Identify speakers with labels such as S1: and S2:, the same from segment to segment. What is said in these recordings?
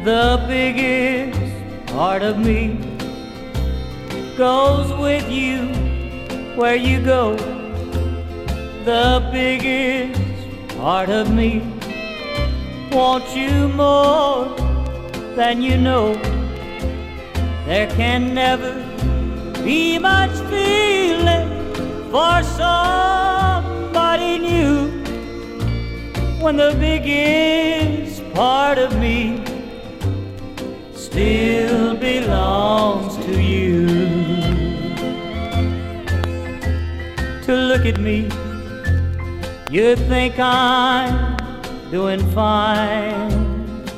S1: The biggest part of me goes with you where you go. The biggest part of me wants you more than you know. There can never be much feeling for somebody new when the biggest part of me still belongs to you. To look at me, you'd think I'm doing fine,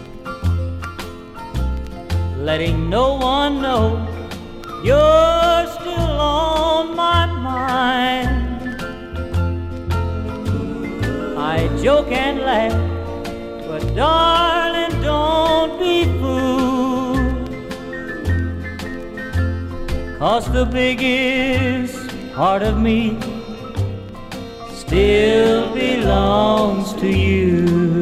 S1: letting no one know you're still on my mind. I joke and laugh, but darling, don't be fooled, 'cause the biggest part of me still belongs to you.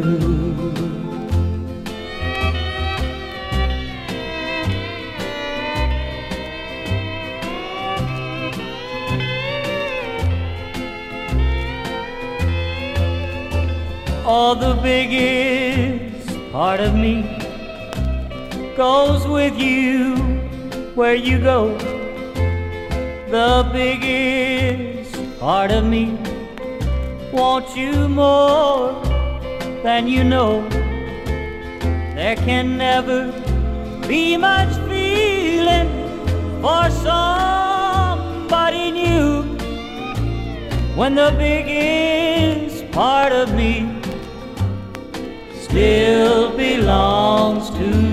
S1: Oh, the biggest part of me goes with you where you go. The biggest part of me wants you more than you know. There can never be much feeling for somebody new when the biggest part of me still belongs to